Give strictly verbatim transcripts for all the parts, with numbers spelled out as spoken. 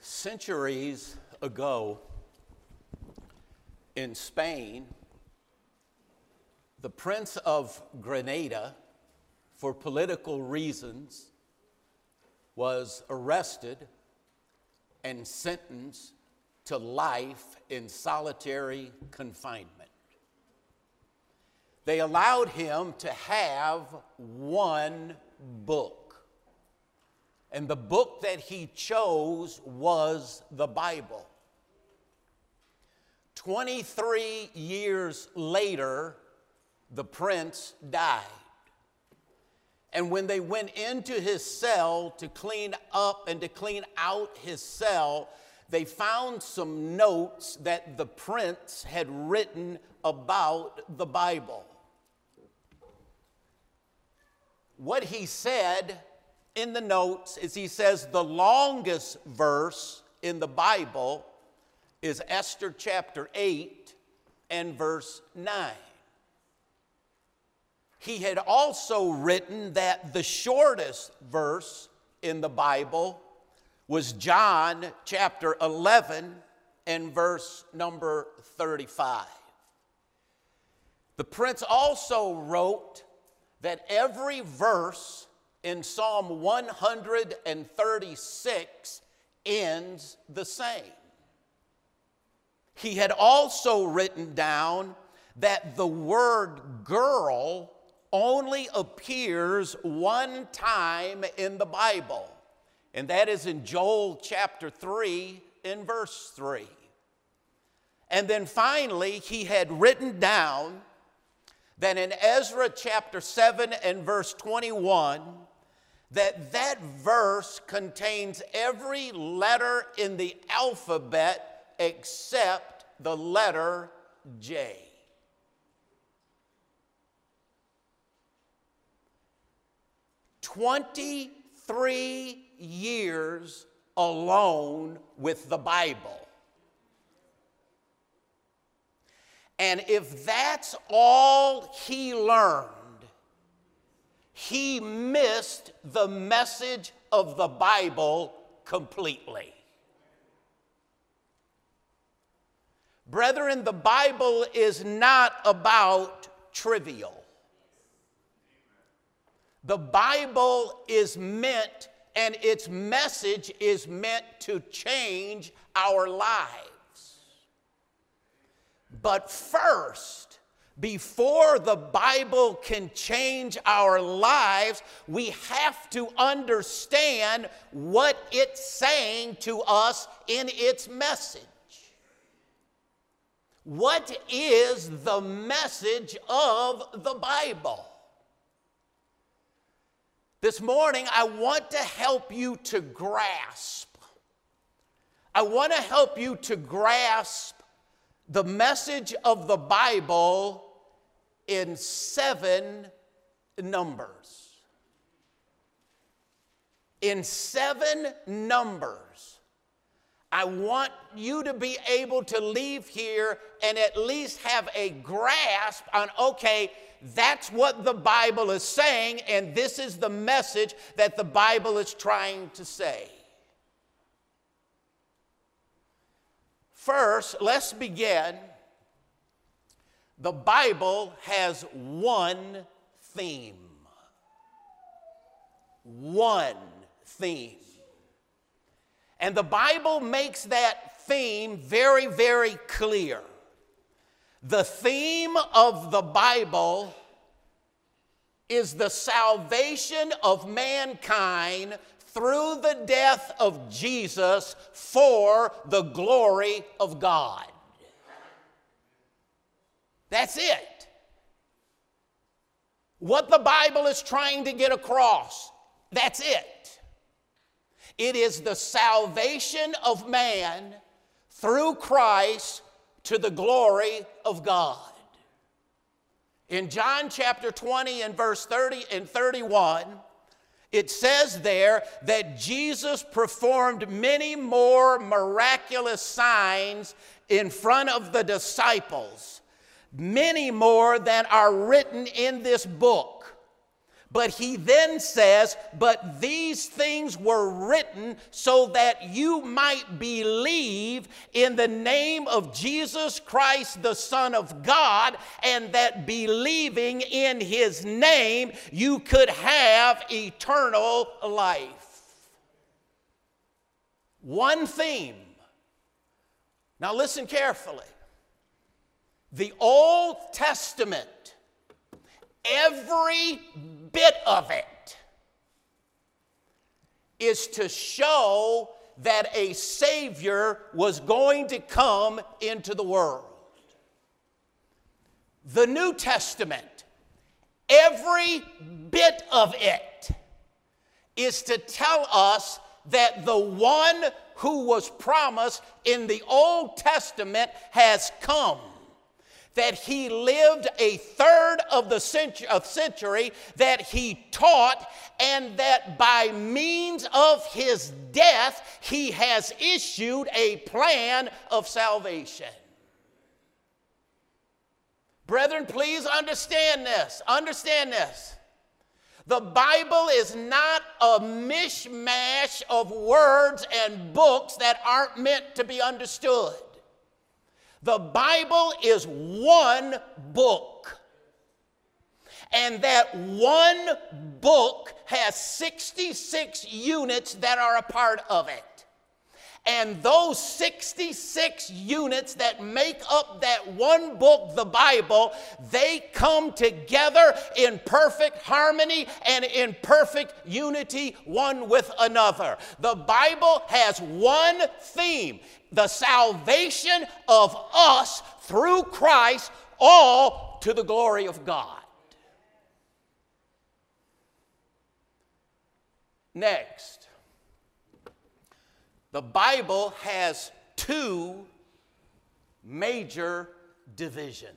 Centuries ago in Spain, the Prince of Granada, for political reasons, was arrested and sentenced to life in solitary confinement. They allowed him to have one book. And the book that he chose was the Bible. twenty-three years later, the prince died. And when they went into his cell to clean up and to clean out his cell, they found some notes that the prince had written about the Bible. What he said in the notes is he says the longest verse in the Bible is Esther chapter eight and verse nine. He had also written that the shortest verse in the Bible was John chapter eleven and verse number thirty-five. The prince also wrote that every verse in Psalm one hundred thirty-six ends the same. He had also written down that the word girl only appears one time in the Bible, and that is in Joel chapter three in verse three. And then finally, he had written down that in Ezra chapter seven and verse twenty-one, that that verse contains every letter in the alphabet except the letter J. twenty-three years alone with the Bible. And if that's all he learned, he missed the message of the Bible completely. Brethren, the Bible is not about trivial. The Bible is meant, and its message is meant to change our lives. But first, before the Bible can change our lives, we have to understand what it's saying to us in its message. What is the message of the Bible? This morning, I want to help you to grasp. I want to help you to grasp the message of the Bible in seven numbers. In seven numbers, I want you to be able to leave here and at least have a grasp on, okay, that's what the Bible is saying, and this is the message that the Bible is trying to say. First, let's begin. The Bible has one theme. One theme. And the Bible makes that theme very, very clear. The theme of the Bible is the salvation of mankind through the death of Jesus for the glory of God. That's it. What the Bible is trying to get across, that's it. It is the salvation of man through Christ to the glory of God. In John chapter twenty and verse thirty and thirty-one, it says there that Jesus performed many more miraculous signs in front of the disciples, many more than are written in this book. But he then says, but these things were written so that you might believe in the name of Jesus Christ, the Son of God, and that believing in his name, you could have eternal life. One theme. Now listen carefully. The Old Testament, every bit of it is to show that a Savior was going to come into the world. The New Testament, every bit of it is to tell us that the one who was promised in the Old Testament has come. That he lived a third of the century, of century, that he taught, and that by means of his death, he has issued a plan of salvation. Brethren, please understand this. Understand this. The Bible is not a mishmash of words and books that aren't meant to be understood. The Bible is one book. And that one book has sixty-six units that are a part of it. And those sixty-six units that make up that one book, the Bible, they come together in perfect harmony and in perfect unity one with another. The Bible has one theme: the salvation of us through Christ, all to the glory of God. Next, the Bible has two major divisions.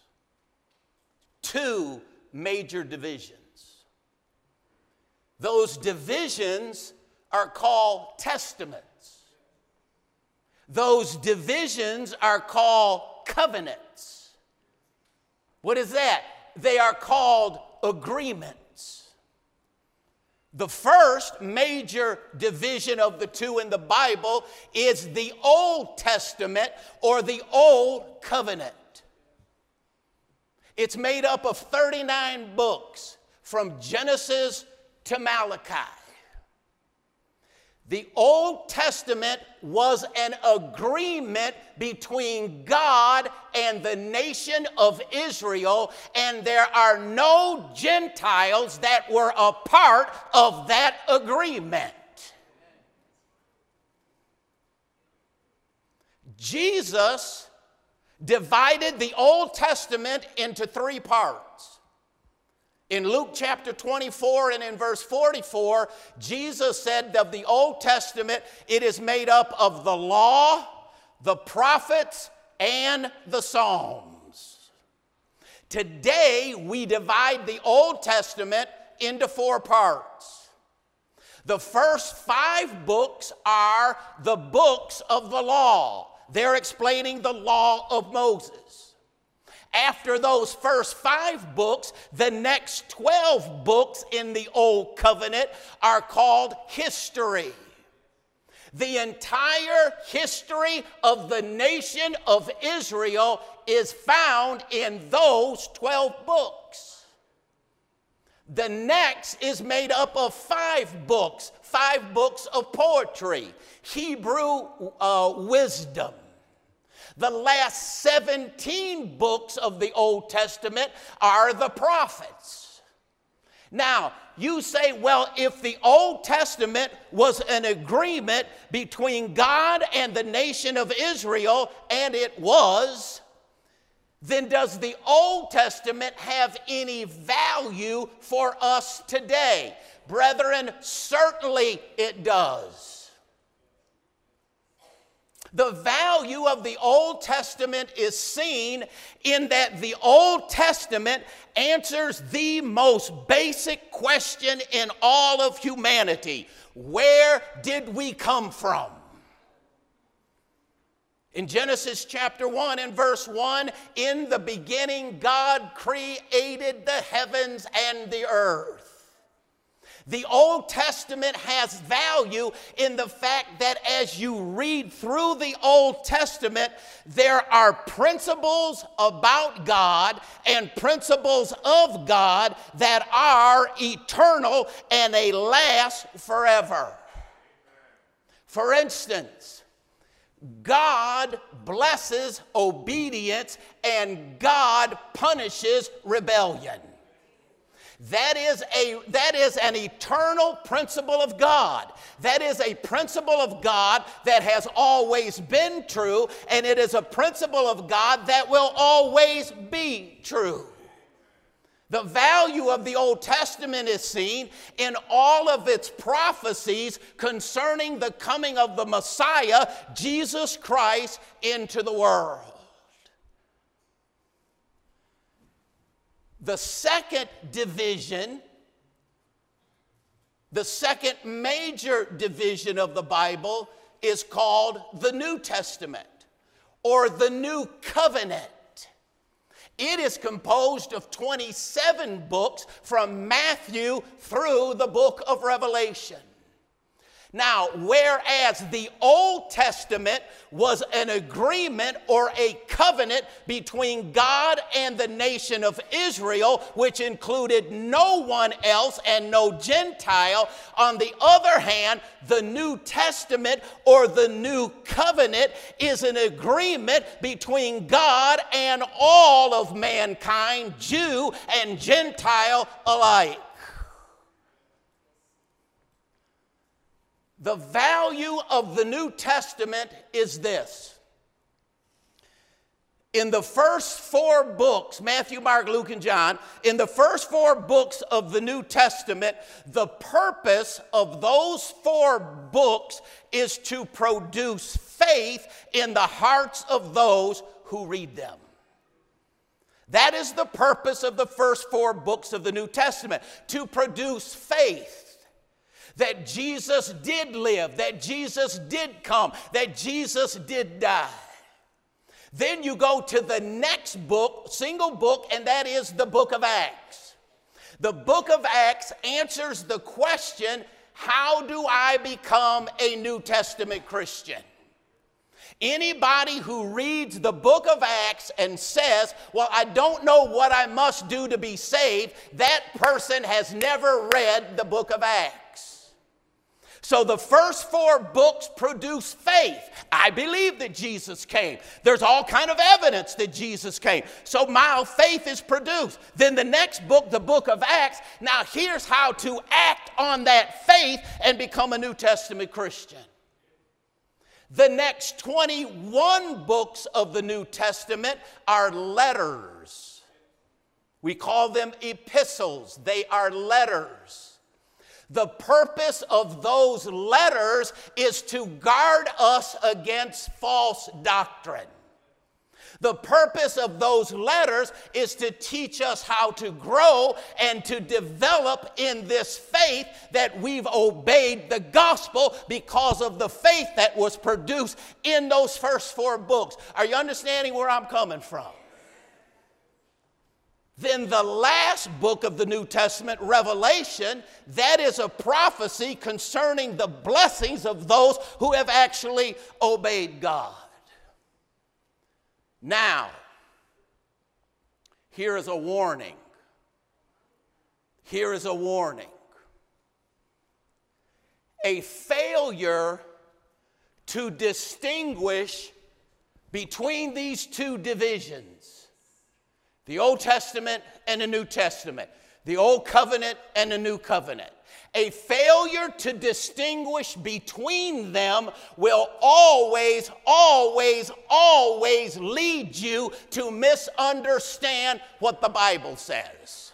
Two major divisions. Those divisions are called testaments. Those divisions are called covenants. What is that? They are called agreements. The first major division of the two in the Bible is the Old Testament or the Old Covenant. It's made up of thirty-nine books from Genesis to Malachi. The Old Testament was an agreement between God and the nation of Israel, and there are no Gentiles that were a part of that agreement. Jesus divided the Old Testament into three parts. In Luke chapter twenty-four and in verse forty-four, Jesus said of the Old Testament, it is made up of the law, the prophets, and the Psalms. Today, we divide the Old Testament into four parts. The first five books are the books of the law. They're explaining the law of Moses. After those first five books, the next twelve books in the Old Covenant are called history. The entire history of the nation of Israel is found in those twelve books. The next is made up of five books, five books of poetry, Hebrew uh, wisdom. The last seventeen books of the Old Testament are the prophets. Now, you say, well, if the Old Testament was an agreement between God and the nation of Israel, and it was, then does the Old Testament have any value for us today? Brethren, certainly it does. The value of the Old Testament is seen in that the Old Testament answers the most basic question in all of humanity. Where did we come from? In Genesis chapter one and verse one, in the beginning God created the heavens and the earth. The Old Testament has value in the fact that as you read through the Old Testament, there are principles about God and principles of God that are eternal and they last forever. For instance, God blesses obedience and God punishes rebellion. That is, a, that is an eternal principle of God. That is a principle of God that has always been true, and it is a principle of God that will always be true. The value of the Old Testament is seen in all of its prophecies concerning the coming of the Messiah, Jesus Christ, into the world. The second division, the second major division of the Bible is called the New Testament or the New Covenant. It is composed of twenty-seven books from Matthew through the book of Revelation. Now, whereas the Old Testament was an agreement or a covenant between God and the nation of Israel, which included no one else and no Gentile, on the other hand, the New Testament or the New Covenant is an agreement between God and all of mankind, Jew and Gentile alike. The value of the New Testament is this. In the first four books, Matthew, Mark, Luke, and John, in the first four books of the New Testament, the purpose of those four books is to produce faith in the hearts of those who read them. That is the purpose of the first four books of the New Testament, to produce faith. That Jesus did live, that Jesus did come, that Jesus did die. Then you go to the next book, single book, and that is the book of Acts. The book of Acts answers the question, how do I become a New Testament Christian? Anybody who reads the book of Acts and says, well, I don't know what I must do to be saved, that person has never read the book of Acts. So the first four books produce faith. I believe that Jesus came. There's all kind of evidence that Jesus came. So my faith is produced. Then the next book, the book of Acts, now here's how to act on that faith and become a New Testament Christian. The next twenty-one books of the New Testament are letters. We call them epistles. They are letters. The purpose of those letters is to guard us against false doctrine. The purpose of those letters is to teach us how to grow and to develop in this faith that we've obeyed the gospel because of the faith that was produced in those first four books. Are you understanding where I'm coming from? Then the last book of the New Testament, Revelation, that is a prophecy concerning the blessings of those who have actually obeyed God. Now, here is a warning. Here is a warning. A failure to distinguish between these two divisions, the Old Testament and the New Testament, the Old Covenant and the New Covenant. A failure to distinguish between them will always, always, always lead you to misunderstand what the Bible says.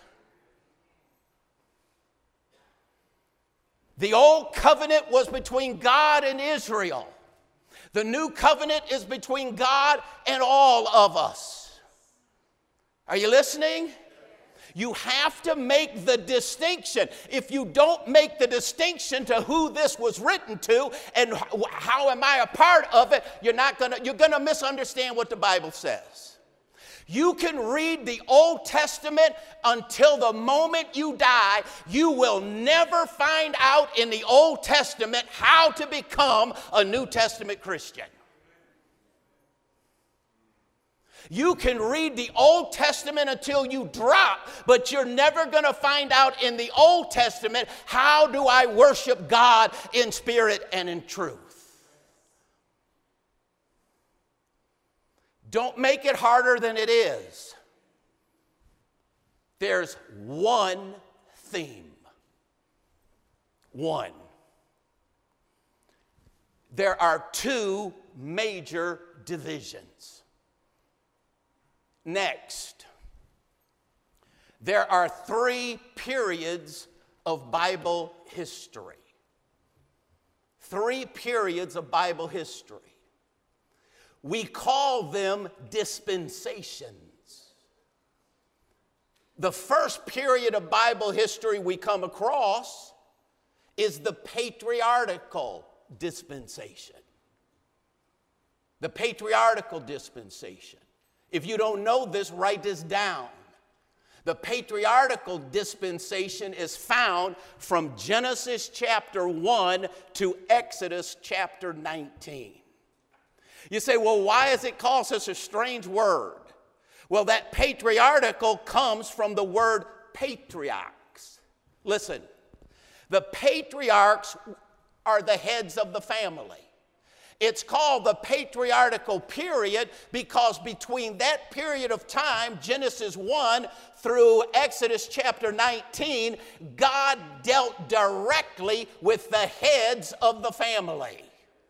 The Old Covenant was between God and Israel. The New Covenant is between God and all of us. Are you listening? You have to make the distinction. If you don't make the distinction to who this was written to and how am I a part of it, you're not gonna, you're gonna misunderstand what the Bible says. You can read the Old Testament until the moment you die. You will never find out in the Old Testament how to become a New Testament Christian. You can read the Old Testament until you drop, but you're never going to find out in the Old Testament, how do I worship God in spirit and in truth? Don't make it harder than it is. There's one theme. One. There are two major divisions. Next, there are three periods of Bible history. Three periods of Bible history. We call them dispensations. The first period of Bible history we come across is the patriarchal dispensation. The patriarchal dispensation. If you don't know this, write this down. The patriarchal dispensation is found from Genesis chapter one to Exodus chapter nineteen. You say, well, why is it called such a strange word? Well, that patriarchal comes from the word patriarchs. Listen, the patriarchs are the heads of the family. It's called the patriarchal period because between that period of time, Genesis one through Exodus chapter nineteen, God dealt directly with the heads of the family.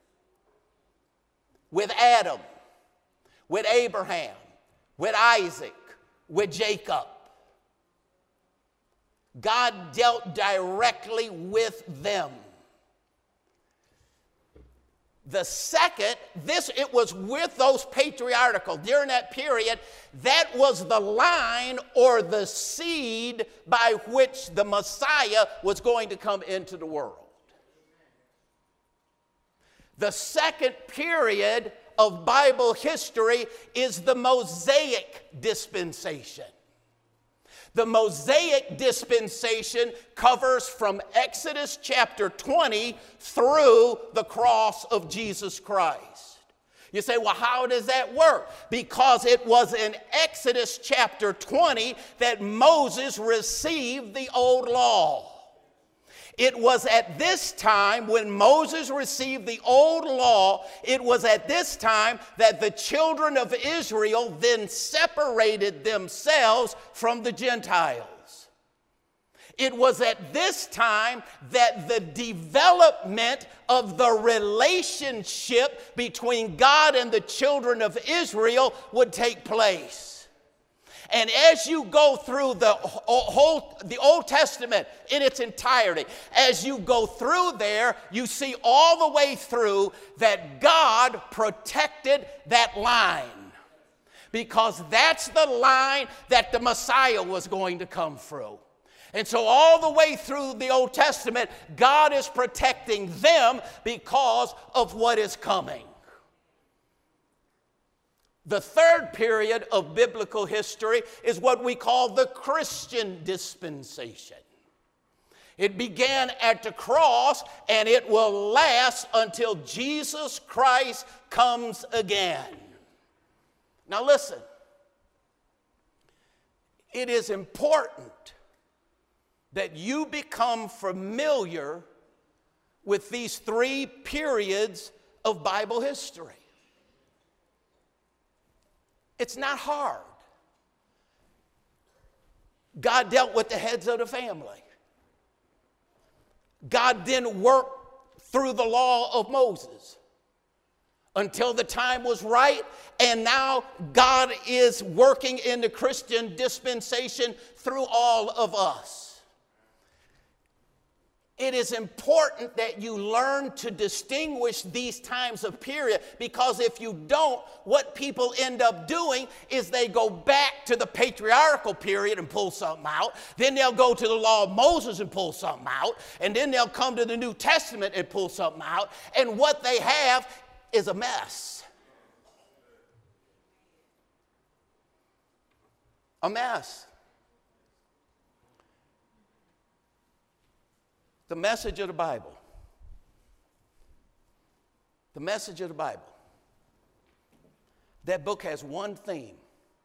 With Adam, with Abraham, with Isaac, with Jacob. God dealt directly with them. The second, this, it was with those patriarchal, during that period, that was the line or the seed by which the Messiah was going to come into the world. The second period of Bible history is the Mosaic dispensation. The Mosaic dispensation covers from Exodus chapter twenty through the cross of Jesus Christ. You say, well, how does that work? Because it was in Exodus chapter twenty that Moses received the old law. It was at this time when Moses received the old law, it was at this time that the children of Israel then separated themselves from the Gentiles. It was at this time that the development of the relationship between God and the children of Israel would take place. And as you go through the whole, the Old Testament in its entirety, as you go through there, you see all the way through that God protected that line. Because that's the line that the Messiah was going to come through. And so all the way through the Old Testament, God is protecting them because of what is coming. The third period of biblical history is what we call the Christian dispensation. It began at the cross and it will last until Jesus Christ comes again. Now listen, it is important that you become familiar with these three periods of Bible history. It's not hard. God dealt with the heads of the family. God then worked through the law of Moses until the time was right, and now God is working in the Christian dispensation through all of us. It is important that you learn to distinguish these times of period, because if you don't, what people end up doing is they go back to the patriarchal period and pull something out. Then they'll go to the law of Moses and pull something out. And then they'll come to the New Testament and pull something out. And what they have is a mess. A mess. The message of the Bible. The message of the Bible. That book has one theme: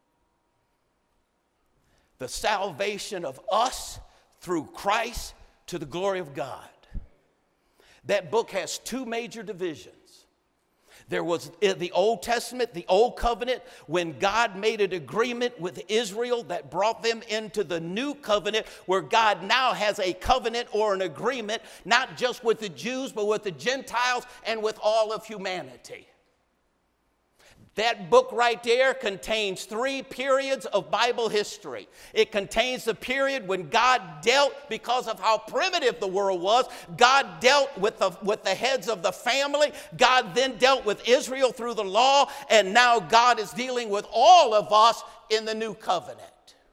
the salvation of us through Christ to the glory of God. That book has two major divisions. There was in the Old Testament, the Old Covenant, when God made an agreement with Israel that brought them into the New Covenant, where God now has a covenant or an agreement, not just with the Jews, but with the Gentiles and with all of humanity. That book right there contains three periods of Bible history. It contains the period when God dealt, because of how primitive the world was, God dealt with the, with the heads of the family. God then dealt with Israel through the law, and now God is dealing with all of us in the new covenant.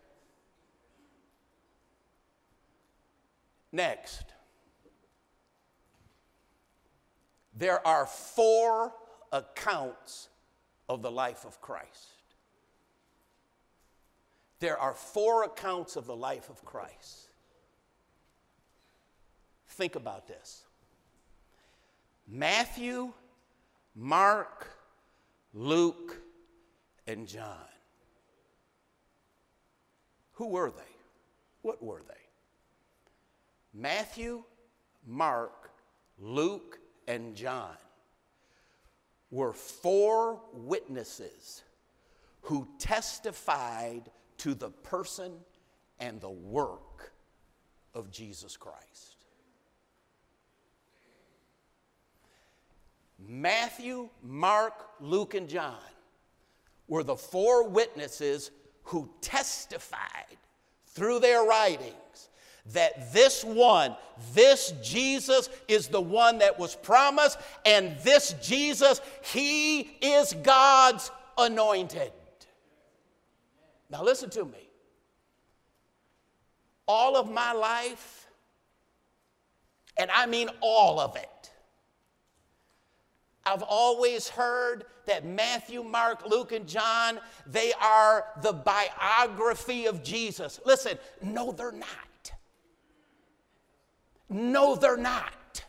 Next, there are four accounts of the life of Christ. There are four accounts of the life of Christ. Think about this. Matthew, Mark, Luke, and John. Who were they? What were they? Matthew, Mark, Luke, and John were four witnesses who testified to the person and the work of Jesus Christ. Matthew, Mark, Luke, and John were the four witnesses who testified through their writings that this one, this Jesus, is the one that was promised, and this Jesus, he is God's anointed. Now listen to me. All of my life, and I mean all of it, I've always heard that Matthew, Mark, Luke, and John, they are the biography of Jesus. Listen, no, they're not. No, they're not.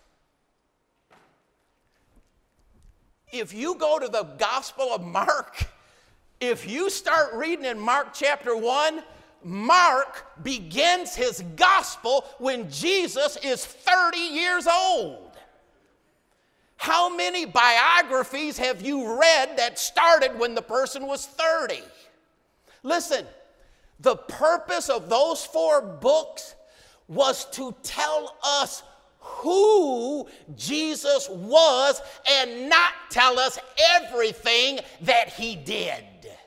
If you go to the Gospel of Mark, if you start reading in Mark chapter one, Mark begins his gospel when Jesus is thirty years old. How many biographies have you read that started when the person was thirty? Listen, the purpose of those four books was to tell us who Jesus was and not tell us everything that he did.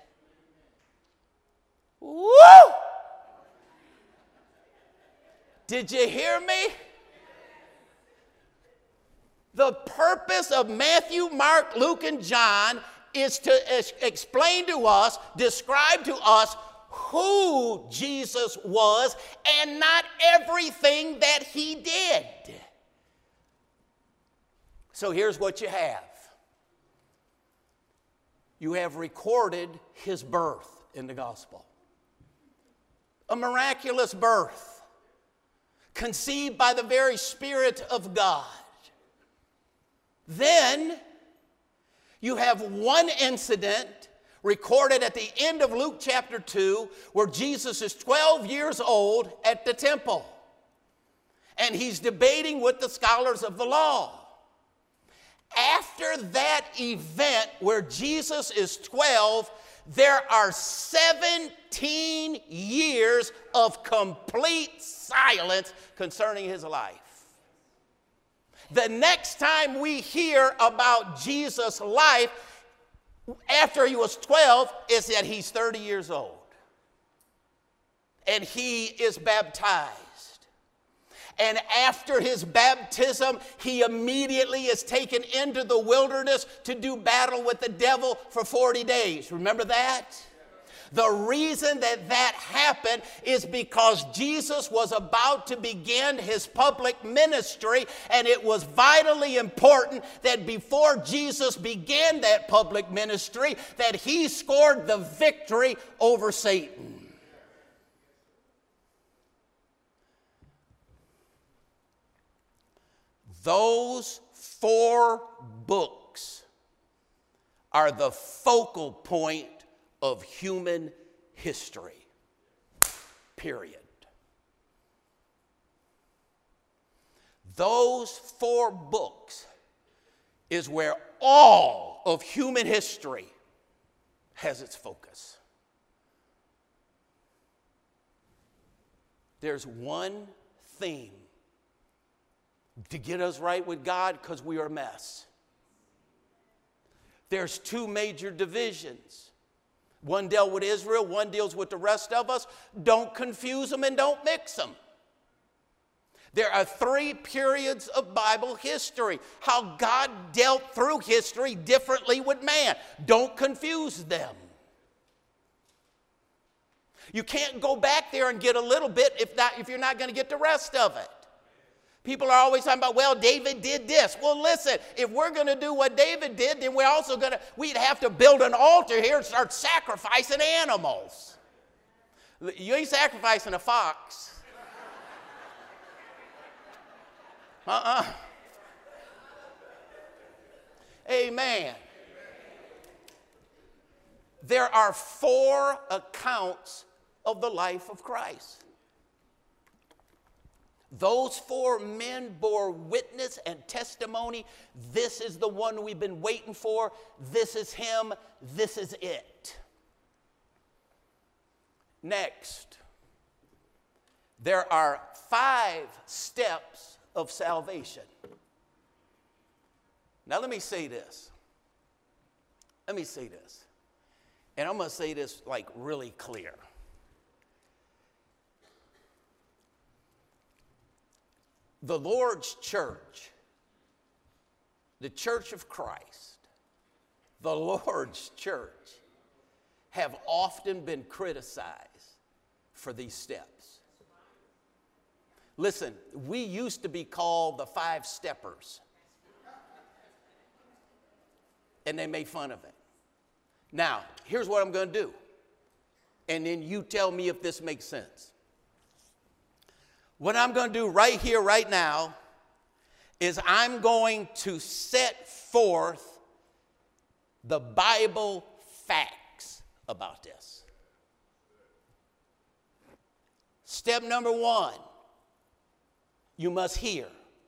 Woo! Did you hear me? The purpose of Matthew, Mark, Luke, and John is to ex- explain to us, describe to us who Jesus was and not everything that he did. So here's what you have. You have recorded his birth in the gospel. A miraculous birth, conceived by the very Spirit of God. Then you have one incident recorded at the end of Luke chapter two, where Jesus is twelve years old at the temple. And he's debating with the scholars of the law. After that event where Jesus is twelve, there are seventeen years of complete silence concerning his life. The next time we hear about Jesus' life after he was twelve is that he's thirty years old. And he is baptized. And after his baptism, he immediately is taken into the wilderness to do battle with the devil for forty days. Remember that? The reason that that happened is because Jesus was about to begin his public ministry, and it was vitally important that before Jesus began that public ministry, that he scored the victory over Satan. Those four books are the focal point of human history. Period. Those four books is where all of human history has its focus. There's one theme to get us right with God because we are a mess. There's two major divisions. One dealt with Israel, one deals with the rest of us. Don't confuse them and don't mix them. There are three periods of Bible history, how God dealt through history differently with man. Don't confuse them. You can't go back there and get a little bit if, not, if you're not going to get the rest of it. People are always talking about, well, David did this. Well, listen, if we're going to do what David did, then we're also going to, we'd have to build an altar here and start sacrificing animals. You ain't sacrificing a fox. Uh-uh. Amen. There are four accounts of the life of Christ. Those four men bore witness and testimony. This is the one we've been waiting for. This is him. This is it. Next, there are five steps of salvation. Now let me say this. Let me say this. And I'm going to say this like really clear. The Lord's church, the church of Christ, the Lord's church, have often been criticized for these steps. Listen, we used to be called the five steppers. And they made fun of it. Now, here's what I'm going to do. And then you tell me if this makes sense. What I'm going to do right here, right now, is I'm going to set forth the Bible facts about this. Step number one, you must hear.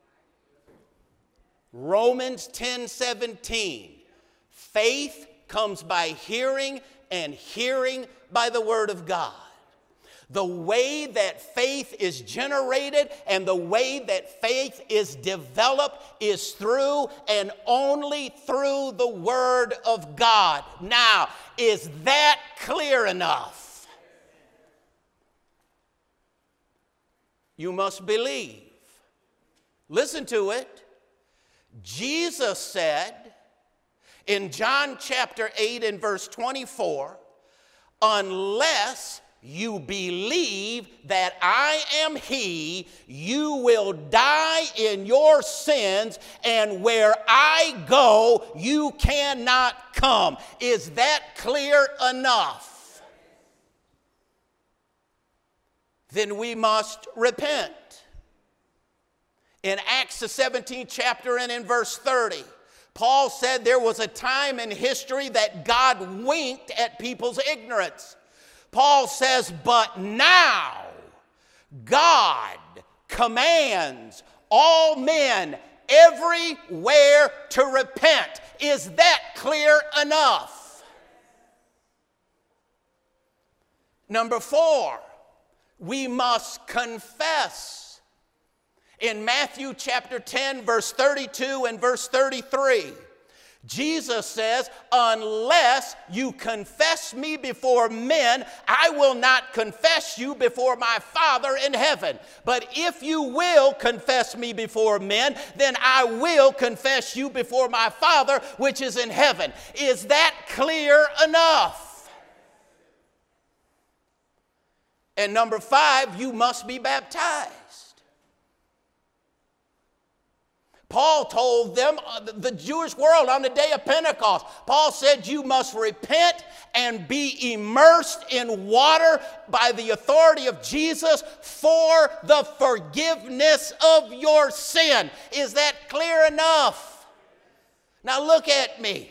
Romans ten seventeen. Faith comes by hearing, and hearing by the word of God. The way that faith is generated and the way that faith is developed is through and only through the Word of God. Now, is that clear enough? You must believe. Listen to it. Jesus said in John chapter eight and verse twenty-four, unless you believe that I am He, you will die in your sins, and where I go, you cannot come. Is that clear enough? Then we must repent. In Acts the seventeenth chapter and in verse thirty, Paul said there was a time in history that God winked at people's ignorance. Paul says, but now God commands all men everywhere to repent. Is that clear enough? Number four, we must confess. In Matthew chapter ten, verse thirty-two and verse thirty-three, Jesus says, unless you confess me before men, I will not confess you before my Father in heaven. But if you will confess me before men, then I will confess you before my Father which is in heaven. Is that clear enough? And number five, you must be baptized. Paul told them, uh, the Jewish world, on the day of Pentecost, Paul said, you must repent and be immersed in water by the authority of Jesus for the forgiveness of your sin. Is that clear enough? Now look at me.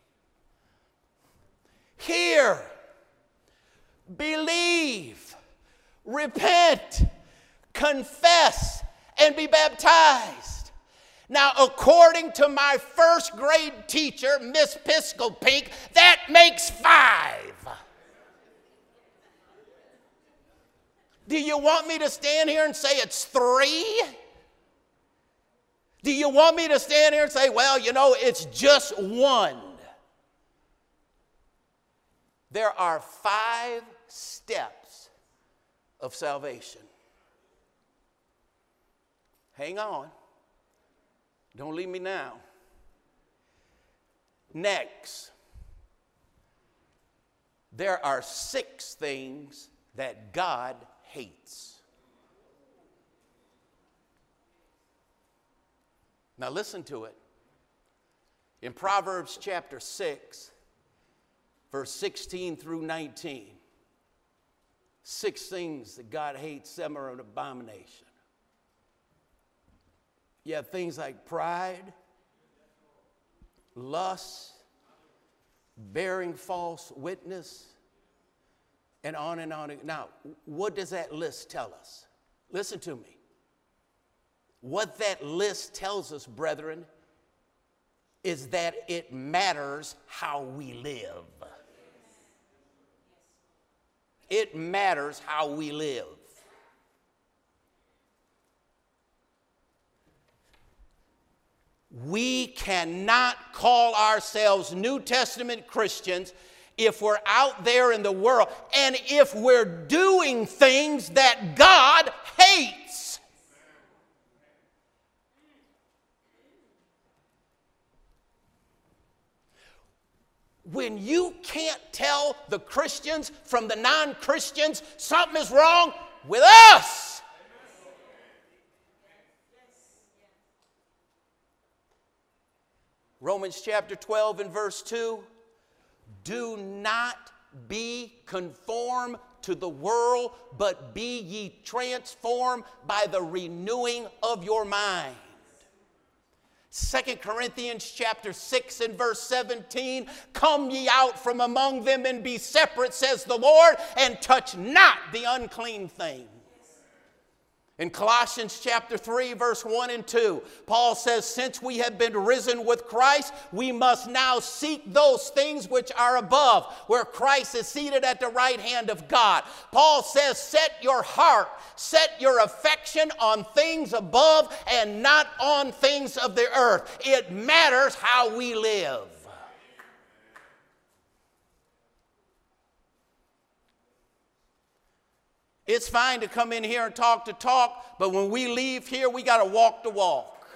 Hear, believe, repent, confess, and be baptized. Now, according to my first grade teacher, Miss Piscopink, that makes five. Do you want me to stand here and say it's three? Do you want me to stand here and say, well, you know, it's just one? There are five steps of salvation. Hang on. Don't leave me now. Next, there are six things that God hates. Now listen to it. In Proverbs chapter six, verse sixteen through nineteen, six things that God hates, seven are an abomination. You have things like pride, lust, bearing false witness, and on and on. Now, what does that list tell us? Listen to me. What that list tells us, brethren, is that it matters how we live. It matters how we live. We cannot call ourselves New Testament Christians if we're out there in the world and if we're doing things that God hates. When you can't tell the Christians from the non-Christians, something is wrong with us. Romans chapter twelve and verse two, do not be conformed to the world, but be ye transformed by the renewing of your mind. Second Corinthians chapter six and verse seventeen, come ye out from among them and be separate, says the Lord, and touch not the unclean thing. In Colossians chapter three, verse one and two, Paul says, since we have been risen with Christ, we must now seek those things which are above, where Christ is seated at the right hand of God. Paul says, set your heart, set your affection on things above and not on things of the earth. It matters how we live. It's fine to come in here and talk the talk, but when we leave here, we got to walk the walk.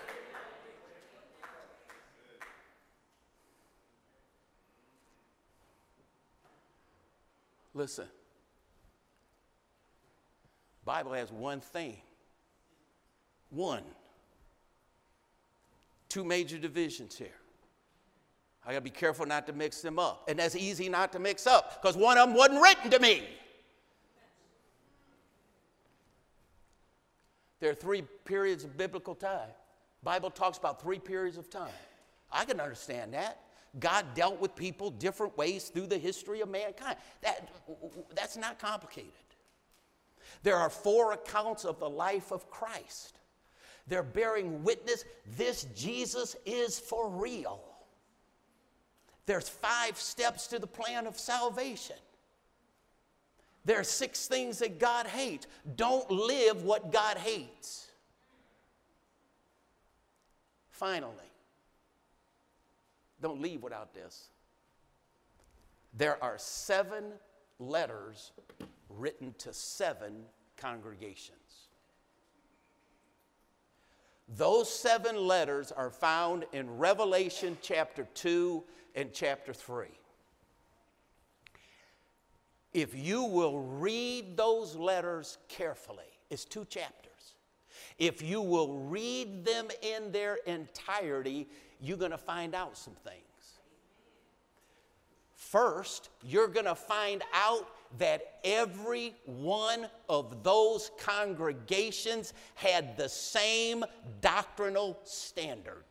Listen, the Bible has one thing. One. Two major divisions here. I got to be careful not to mix them up. And that's easy not to mix up because one of them wasn't written to me. There are three periods of biblical time. The Bible talks about three periods of time. I can understand that. God dealt with people different ways through the history of mankind. That, that's not complicated. There are four accounts of the life of Christ. They're bearing witness, this Jesus is for real. There's five steps to the plan of salvation. There are six things that God hates. Don't live what God hates. Finally, don't leave without this. There are seven letters written to seven congregations. Those seven letters are found in Revelation chapter two and chapter three. If you will read those letters carefully, it's two chapters. if you will read them in their entirety, you're going to find out some things. First, you're going to find out that every one of those congregations had the same doctrinal standard.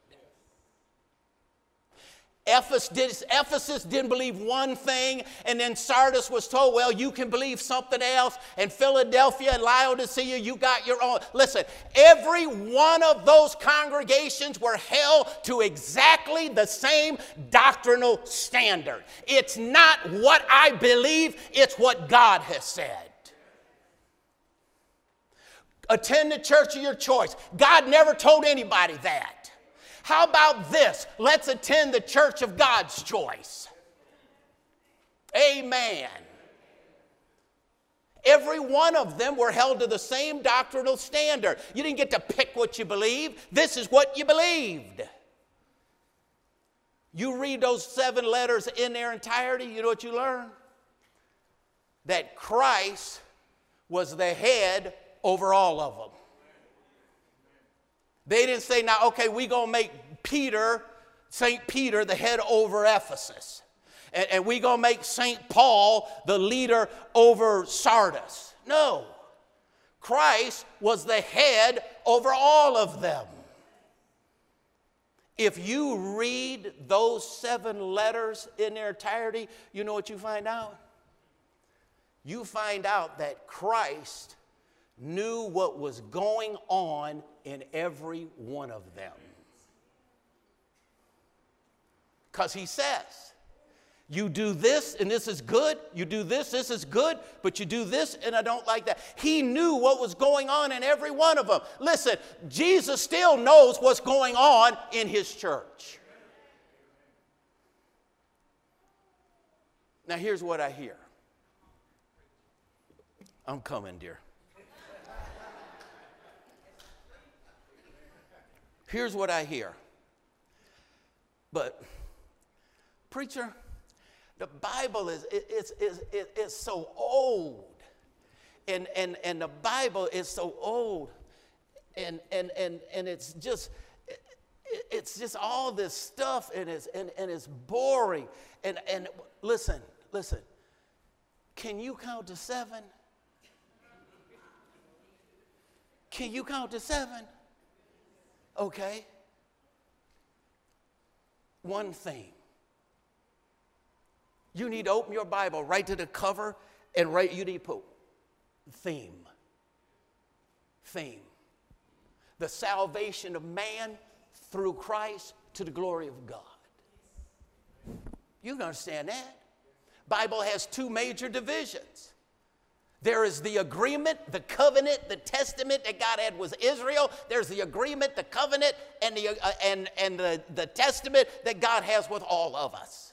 Ephesus, Ephesus didn't believe one thing, and then Sardis was told, well, you can believe something else, and Philadelphia and Laodicea, you got your own. Listen, every one of those congregations were held to exactly the same doctrinal standard. It's not what I believe, it's what God has said. Attend the church of your choice. God never told anybody that. How about this? Let's attend the church of God's choice. Amen. Every one of them were held to the same doctrinal standard. You didn't get to pick what you believe. This is what you believed. You read those seven letters in their entirety, you know what you learn? That Christ was the head over all of them. They didn't say, now, okay, we're going to make Peter, Saint Peter, the head over Ephesus. And, and we're going to make Saint Paul the leader over Sardis. No. Christ was the head over all of them. If you read those seven letters in their entirety, you know what you find out? You find out that Christ knew what was going on in every one of them. Because he says, you do this and this is good, you do this, this is good, but you do this and I don't like that. He knew what was going on in every one of them. Listen, Jesus still knows what's going on in his church. Now here's what I hear. I'm coming, dear. Here's what I hear. But, preacher, the Bible is it, it's, it's, it's so old. And, and, and the Bible is so old. And, and, and, and it's just, it, it's just all this stuff, and it's, and, and it's boring. And, and listen, listen. Can you count to seven? Can you count to seven? Okay. One thing. You need to open your Bible right to the cover and right, you need to put theme. Theme. The salvation of man through Christ to the glory of God. You can understand that. Bible has two major divisions. There is the agreement, the covenant, the testament that God had with Israel. There's the agreement, the covenant, and the, uh, and, and the, the testament that God has with all of us.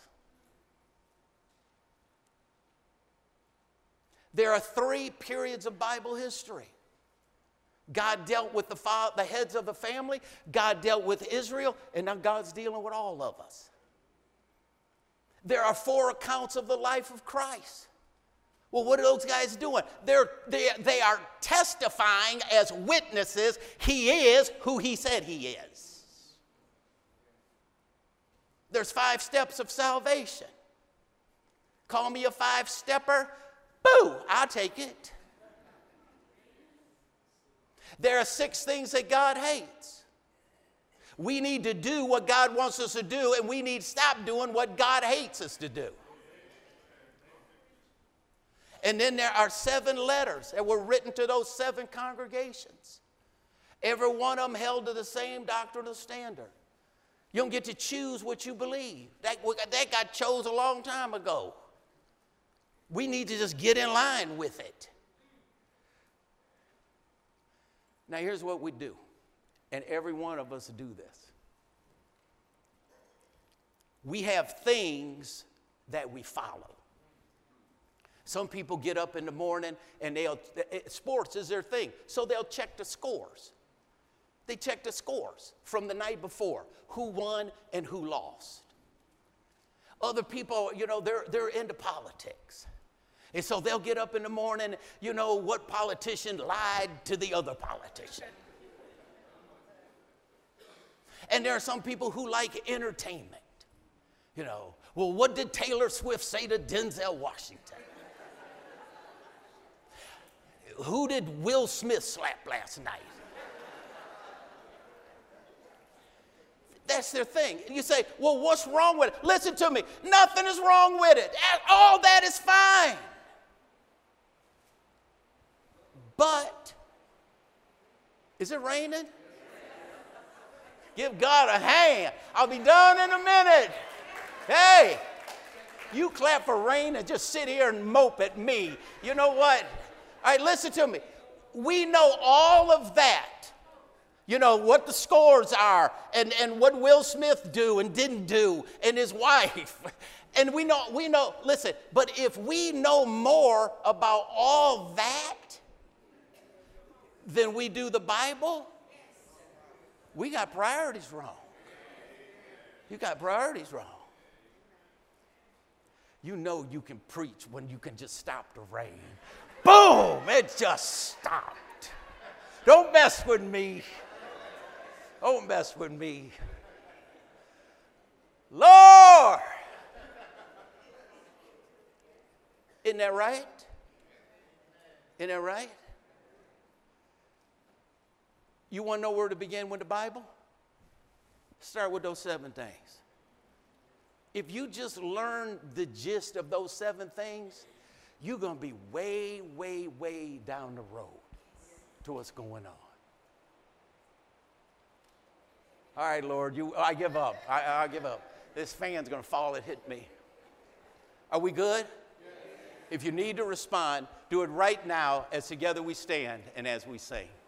There are three periods of Bible history. God dealt with the, fa- the heads of the family, God dealt with Israel, and now God's dealing with all of us. There are four accounts of the life of Christ. Well, what are those guys doing? They're, they, they are testifying as witnesses. He is who he said he is. There's five steps of salvation. Call me a five-stepper. Boo, I'll take it. There are six things that God hates. We need to do what God wants us to do, and we need to stop doing what God hates us to do. And then there are seven letters that were written to those seven congregations. Every one of them held to the same doctrinal standard. You don't get to choose what you believe. That, that got chose a long time ago. We need to just get in line with it. Now here's what we do. And every one of us do this. We have things that we follow. Some people get up in the morning and they'll, sports is their thing, so they'll check the scores. They check the scores from the night before, who won and who lost. Other people, you know, they're, they're into politics. And so they'll get up in the morning, you know, what politician lied to the other politician. And there are some people who like entertainment. You know, well, what did Taylor Swift say to Denzel Washington? Who did Will Smith slap last night? That's their thing. And you say, well, what's wrong with it? Listen to me. Nothing is wrong with it. All that is fine. But, is it raining? Give God a hand. I'll be done in a minute. Hey, you clap for rain and just sit here and mope at me. You know what? All right, listen to me. We know all of that. You know, what the scores are and, and what Will Smith do and didn't do and his wife. And we know, we know, listen, but if we know more about all that than we do the Bible, we got priorities wrong. You got priorities wrong. You know you can preach when you can just stop the rain. Boom, it just stopped. Don't mess with me. Don't mess with me. Lord. Isn't that right? Isn't that right? You want to know where to begin with the Bible? Start with those seven things. If you just learn the gist of those seven things, you're going to be way, way, way down the road to what's going on. All right, Lord, you, I give up. I, I give up. This fan's going to fall and hit me. Are we good? If you need to respond, do it right now as together we stand and as we sing.